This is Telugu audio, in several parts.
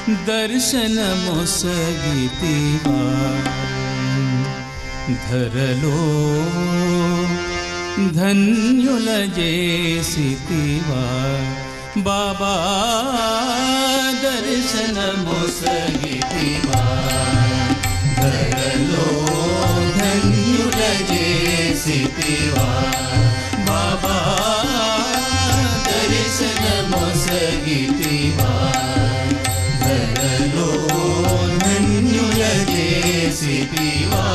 దర్శనమొసగితివా ధరలో ధన్యుల చేసితివా బాబా దర్శనమొసగితివా ధరలో ధన్యుల చేసితివా బాబా దర్శనమొసగితివా ధరలో ధన్యుల చేసితివా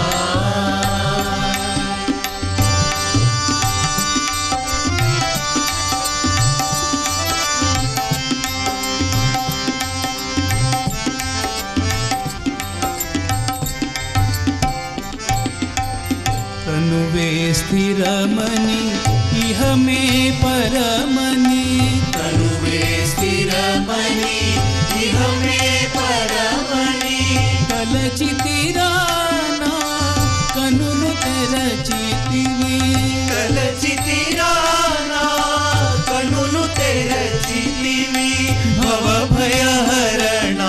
తనువే స్థిరమని ఇహమే పరమని తనువే స్థిరమని ఇహమే పరమని తలచితిరానా కనులు తెరచితివి తలచితిరానా కనులు తెరచితివి భవ భయహరణ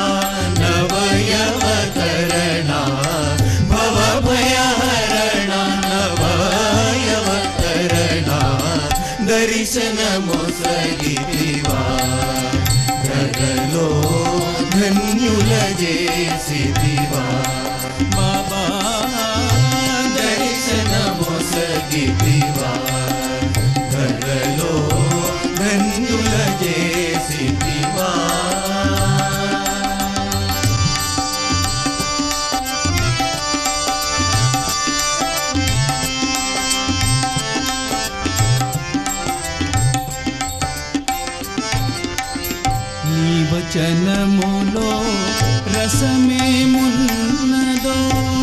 నవయవతరణ భవ భయహరణ నవయవతరణ దర్శనమొసగితివా ధరలో ధన్యుల చేసితివా బాబా దర్శనమొసగితివా ధరలో ధన్యుల చేసితివా నీ వచనములో రసమేమున్నదో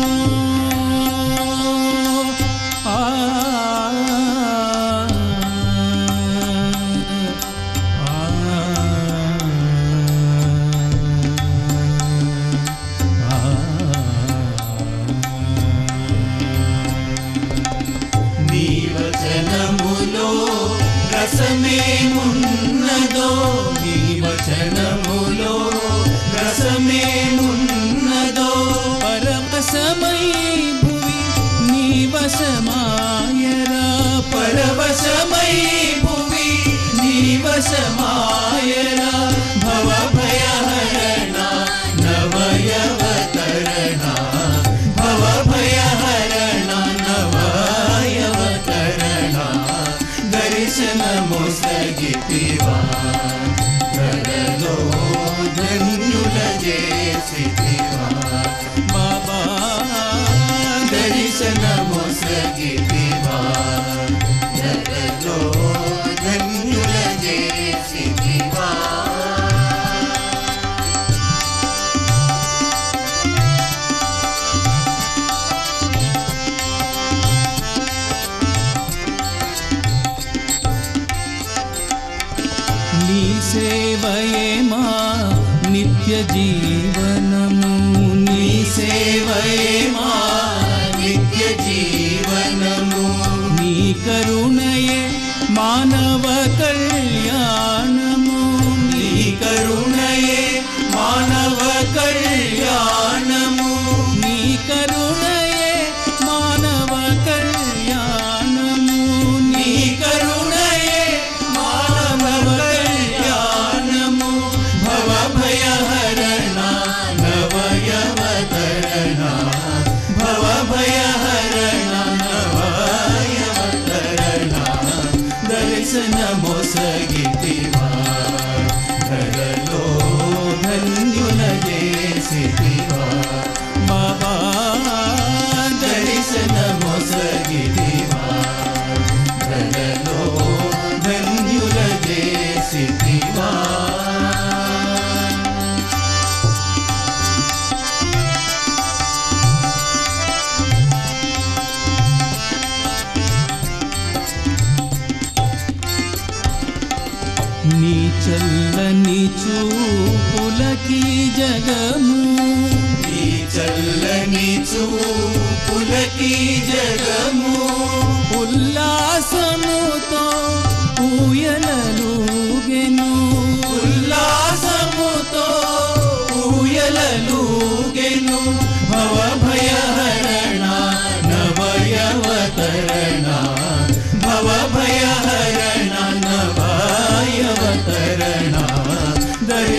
నీ వచనములో రసమేమున్నదో నీ వచనములో రసమేమున్నదో పరవశమై భువి నీ వశమాయరా పరవశమై భువి నీ వశమాయరా భవ భయహరణ నవయవతరణ భవ భయహరణ నవయవతరణ దర్శనమొసగితివా ధరలో ధన్యుల చేసితివా బాబా దర్శనమొసగితివా ధరలో ధన్యుల చేసితివా నీ సేవయే మా నిత్య జీవనము నీ సేవయే మా నిత్య జీవనము నీ కరుణయే మానవ కళ్యాణము నీ కరుణయే మానవ కళ్యాణము నీ కరుణయే మానవ కళ్యాణము నీ కరుణయే మానవ కళ్యాణము భవ భయహరణ నవయవతరణ భవ భయహరణ నవయవతరణ దర్శనమొసగితివా ధరలో ధన్యుల చేసితివా బాబా దర్శనమొసగితివా ధరలో ధన్యుల చేసితివా నీ చల్లని చూపులకి జగము నీ చల్లని చూపులకి జగము ఉల్లాసముతో ఊయలలుగెను ఉల్లాసముతో